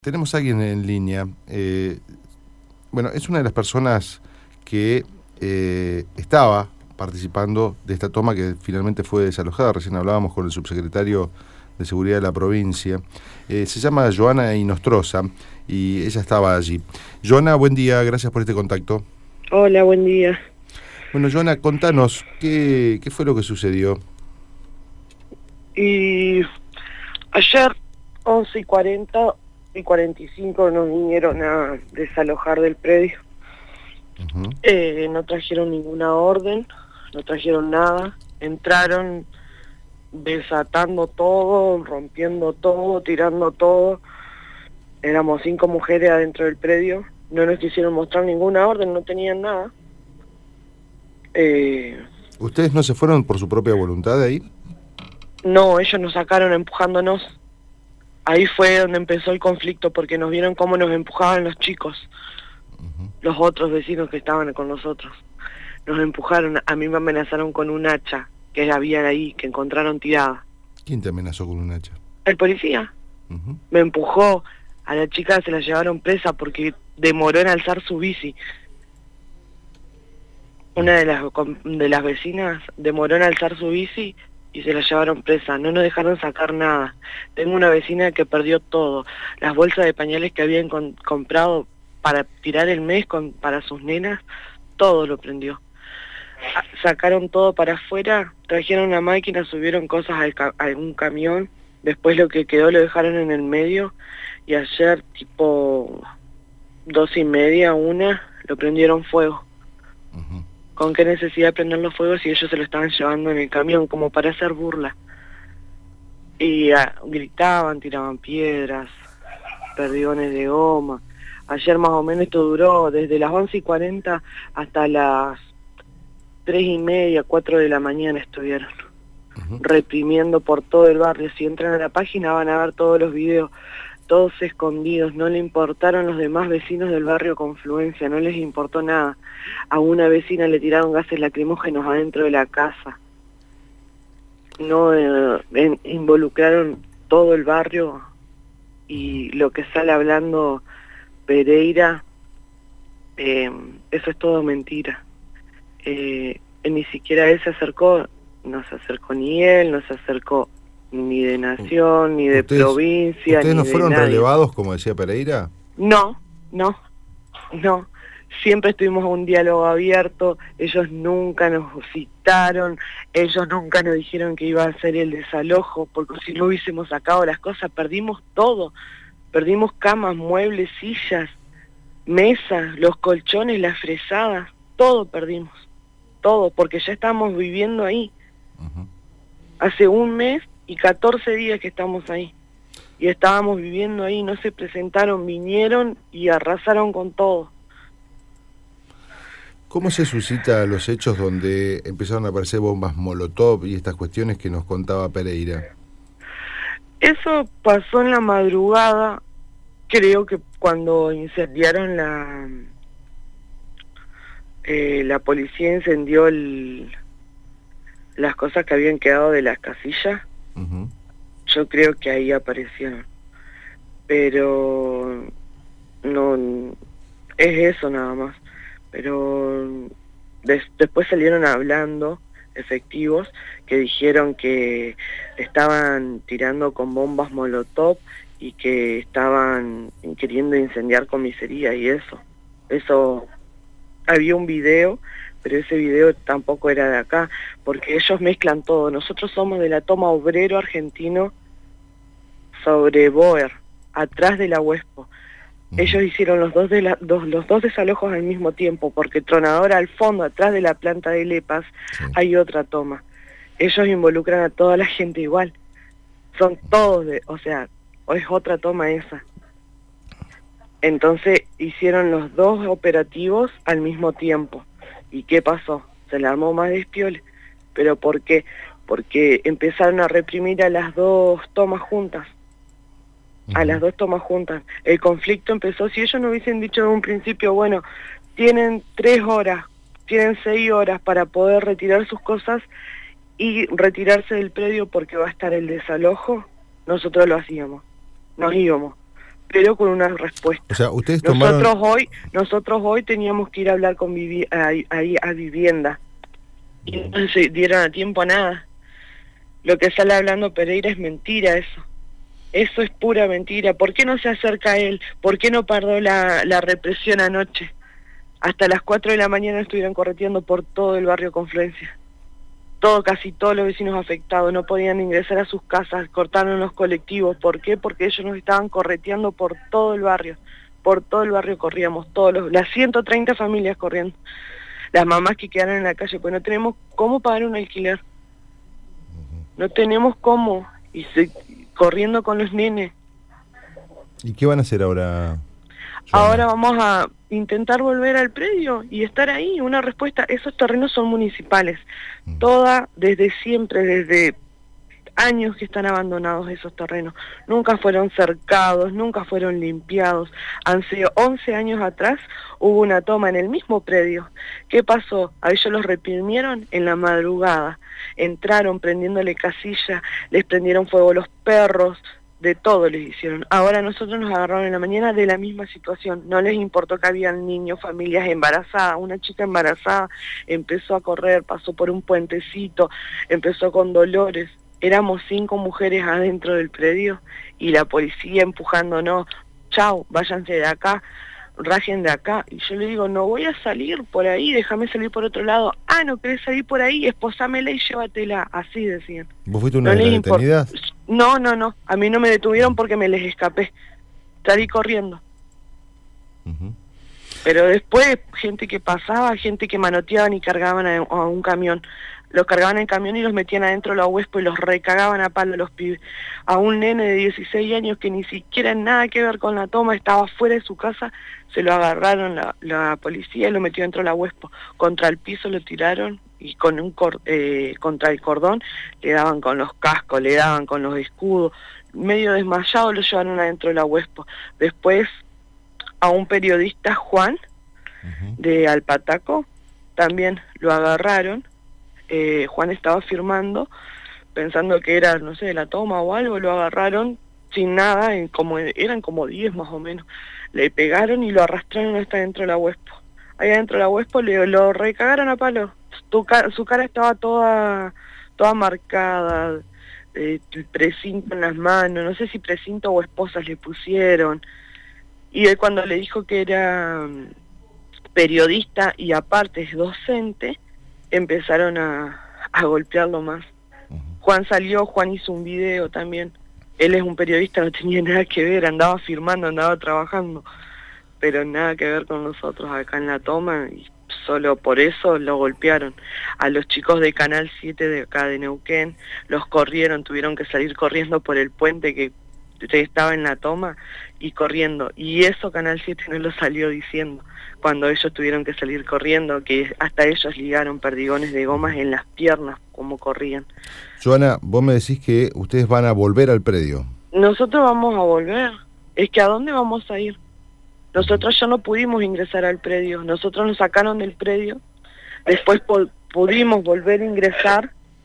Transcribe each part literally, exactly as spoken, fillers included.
Tenemos a alguien en línea. Eh, bueno, es una de las personas que eh, estaba participando de esta toma que finalmente fue desalojada. Recién hablábamos con el subsecretario de Seguridad de la provincia. Eh, se llama Joana Inostroza y ella estaba allí. Joana, buen día, gracias por este contacto. Hola, buen día. Bueno, Joana, contanos, ¿qué, qué fue lo que sucedió? Y ayer, once y cuarenta y cuarenta y cinco, nos vinieron a desalojar del predio. Uh-huh. eh, no trajeron ninguna orden, no trajeron nada. Entraron desatando todo, rompiendo todo, tirando todo. Éramos cinco mujeres adentro del predio. No nos quisieron mostrar ninguna orden, no tenían nada. Eh, ¿Ustedes no se fueron por su propia voluntad de ahí? No, ellos nos sacaron empujándonos. Ahí fue donde empezó el conflicto, porque nos vieron cómo nos empujaban los chicos, uh-huh. Los otros vecinos que estaban con nosotros. Nos empujaron, a mí me amenazaron con un hacha que había ahí, que encontraron tirada. ¿Quién te amenazó con un hacha? El policía. Uh-huh. Me empujó, a la chica se la llevaron presa porque demoró en alzar su bici. Una de las, de las vecinas demoró en alzar su bici y se la llevaron presa. No nos dejaron sacar nada. Tengo una vecina que perdió todo. Las bolsas de pañales que habían con, comprado para tirar el mes con, para sus nenas, todo lo prendió. Sacaron todo para afuera, trajeron una máquina, subieron cosas al ca a un camión, después lo que quedó lo dejaron en el medio, y ayer tipo dos y media, una, lo prendieron fuego. Uh-huh. ¿Con qué necesidad de prender los fuegos si ellos se lo estaban llevando en el camión, como para hacer burla? Y ah, gritaban, tiraban piedras, perdigones de goma. Ayer más o menos esto duró desde las once y cuarenta hasta las tres y media, cuatro de la mañana estuvieron. Uh-huh. Reprimiendo por todo el barrio. Si entran a la página van a ver todos los videos, todos escondidos. No le importaron los demás vecinos del barrio Confluencia, no les importó nada. A una vecina le tiraron gases lacrimógenos adentro de la casa. No eh, en, involucraron todo el barrio, y lo que sale hablando Pereira, eh, eso es todo mentira. Eh, ni siquiera él se acercó, no se acercó ni él, no se acercó ni de Nación, ni de ¿Ustedes, provincia, ¿Ustedes ni no de fueron nadie. relevados, como decía Pereira? No, no, no. Siempre estuvimos en un diálogo abierto, ellos nunca nos citaron, ellos nunca nos dijeron que iba a ser el desalojo, porque si no hubiésemos sacado las cosas, perdimos todo. Perdimos camas, muebles, sillas, mesas, los colchones, las fresadas, todo perdimos, todo, porque ya estamos viviendo ahí. Uh-huh. Hace un mes y catorce días que estamos ahí, y estábamos viviendo ahí, no se presentaron, vinieron y arrasaron con todo. ¿Cómo se suscita los hechos donde empezaron a aparecer bombas Molotov y estas cuestiones que nos contaba Pereira? Eso pasó en la madrugada, creo que cuando incendiaron la... Eh, la policía incendió el, las cosas que habían quedado de las casillas. Uh-huh. Yo creo que ahí aparecieron. Pero no es eso nada más. Pero des, después salieron hablando efectivos que dijeron que estaban tirando con bombas Molotov y que estaban queriendo incendiar comisaría y eso. Eso, había un video, pero ese video tampoco era de acá, porque ellos mezclan todo. Nosotros somos de la toma Obrero Argentino sobre Boer, atrás de la Huespo. Ellos hicieron los dos, de la, dos, los dos desalojos al mismo tiempo, porque Tronadora al fondo, atrás de la planta de Lepas, sí, hay otra toma. Ellos involucran a toda la gente igual. Son todos, de, o sea, es otra toma esa. Entonces hicieron los dos operativos al mismo tiempo. ¿Y qué pasó? Se le armó más despiole. ¿Pero por qué? Porque empezaron a reprimir a las dos tomas juntas. A las dos tomas juntas. El conflicto empezó, si ellos no hubiesen dicho en un principio, bueno, tienen tres horas, tienen seis horas para poder retirar sus cosas y retirarse del predio porque va a estar el desalojo, nosotros lo hacíamos, nos íbamos. pero con una respuesta. O sea, ustedes nosotros tomaron... hoy nosotros hoy teníamos que ir a hablar con vivi ahí a, a vivienda y no se dieron a tiempo a nada. Lo que sale hablando Pereira es mentira, eso eso es pura mentira. ¿Por qué no se acerca a él? ¿Por qué no paró la, la represión anoche? Hasta las cuatro de la mañana estuvieron correteando por todo el barrio Confluencia. Todo, casi todos los vecinos afectados, no podían ingresar a sus casas, cortaron los colectivos. ¿Por qué? Porque ellos nos estaban correteando por todo el barrio. Por todo el barrio corríamos, todos los, las ciento treinta familias corriendo. Las mamás que quedaron en la calle, pues no tenemos cómo pagar un alquiler. No tenemos cómo. Y se, corriendo con los nenes. ¿Y qué van a hacer ahora? Ahora vamos a intentar volver al predio y estar ahí, una respuesta. Esos terrenos son municipales, mm. toda, desde siempre, desde años que están abandonados esos terrenos. Nunca fueron cercados, nunca fueron limpiados. Hace once años atrás hubo una toma en el mismo predio. ¿Qué pasó? A ellos los reprimieron en la madrugada. Entraron prendiéndole casilla, les prendieron fuego los perros, de todo les hicieron. Ahora nosotros nos agarraron en la mañana de la misma situación. No les importó que habían niños, familias embarazadas. Una chica embarazada empezó a correr, pasó por un puentecito, empezó con dolores. Éramos cinco mujeres adentro del predio y la policía empujándonos. Chau, váyanse de acá, rajen de acá. Y yo le digo, no voy a salir por ahí, déjame salir por otro lado. Ah, ¿no querés salir por ahí? Esposámela y llévatela. Así decían. ¿Vos fuiste una no de las detenidas? No, no, no. A mí no me detuvieron porque me les escapé. Salí corriendo. Uh-huh. Pero después, gente que pasaba, gente que manoteaban y cargaban a, a un camión. Los cargaban en camión y los metían adentro de la Huespo y los recagaban a palo los pibes. A un nene de dieciséis años que ni siquiera nada que ver con la toma, estaba fuera de su casa, se lo agarraron la, la policía y lo metió dentro de la Huespo. Contra el piso lo tiraron y con un cor, eh, contra el cordón le daban con los cascos, le daban con los escudos. Medio desmayado lo llevaron adentro de la Huespo. Después a un periodista, Juan, uh-huh. de Alpataco, también lo agarraron. Eh, Juan estaba firmando, pensando que era, no sé, la toma o algo, lo agarraron sin nada, en como eran como diez más o menos. Le pegaron y lo arrastraron hasta dentro de la Huespo. Ahí adentro de la Huespo le, lo recagaron a palo. Su, su cara estaba toda, toda marcada, eh, el precinto en las manos, no sé si precinto o esposas le pusieron. Y él cuando le dijo que era periodista y aparte es docente, empezaron a, a golpearlo más. Uh-huh. Juan salió, Juan hizo un video también. Él es un periodista, no tenía nada que ver, andaba firmando, andaba trabajando, pero nada que ver con nosotros acá en la toma, y solo por eso lo golpearon. A los chicos de Canal siete de acá de Neuquén, los corrieron, tuvieron que salir corriendo por el puente que estaba en la toma y corriendo, y eso Canal siete no lo salió diciendo cuando ellos tuvieron que salir corriendo, que hasta ellos ligaron perdigones de gomas en las piernas como corrían. Joana, vos me decís que ustedes van a volver al predio. Nosotros vamos a volver. Es que ¿a dónde vamos a ir? Nosotros ya no pudimos ingresar al predio, nosotros nos sacaron del predio, después pudimos volver a ingresar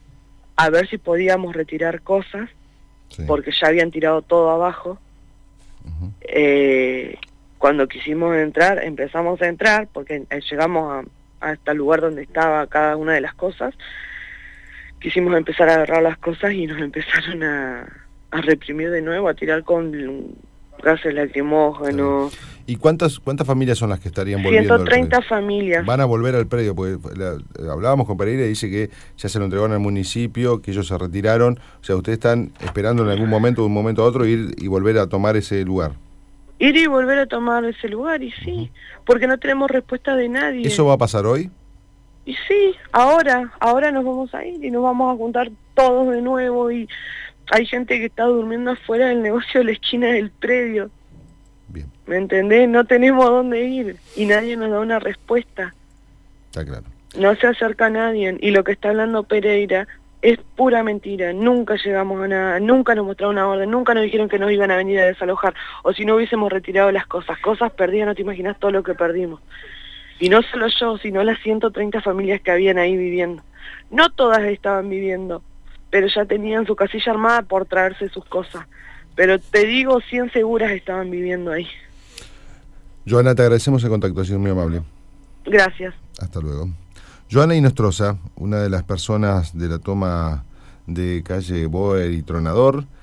a ver si podíamos retirar cosas, sí. porque ya habían tirado todo abajo. Uh-huh. eh, cuando quisimos entrar, empezamos a entrar, porque llegamos a, hasta el lugar donde estaba cada una de las cosas, quisimos empezar a agarrar las cosas y nos empezaron a, a reprimir de nuevo, a tirar con gases lacrimógenos. Sí. ¿Y cuántas cuántas familias son las que estarían volviendo? ciento treinta familias. Van a volver al predio, porque la, hablábamos con Pereira y dice que ya se lo entregaron al municipio, que ellos se retiraron. O sea, ustedes están esperando en algún momento, de un momento a otro, ir y volver a tomar ese lugar. Ir y volver a tomar ese lugar, y sí, uh-huh. porque no tenemos respuesta de nadie. ¿Eso va a pasar hoy? Y sí, ahora, ahora nos vamos a ir y nos vamos a juntar todos de nuevo, y hay gente que está durmiendo afuera del negocio de la esquina del predio. Bien. ¿Me entendés? No tenemos dónde ir y nadie nos da una respuesta. Está claro. No se acerca a nadie, y lo que está hablando Pereira es pura mentira. Nunca llegamos a nada, nunca nos mostraron una orden, nunca nos dijeron que nos iban a venir a desalojar, o si no hubiésemos retirado las cosas. Cosas perdidas, no te imaginas todo lo que perdimos. Y no solo yo, sino las ciento treinta familias que habían ahí viviendo. No todas estaban viviendo, pero ya tenían su casilla armada por traerse sus cosas. Pero te digo, cien seguras estaban viviendo ahí. Joana, te agradecemos el contacto, ha sido muy amable. Gracias. Hasta luego. Joana Inostroza, una de las personas de la toma de calle Boer y Tronador,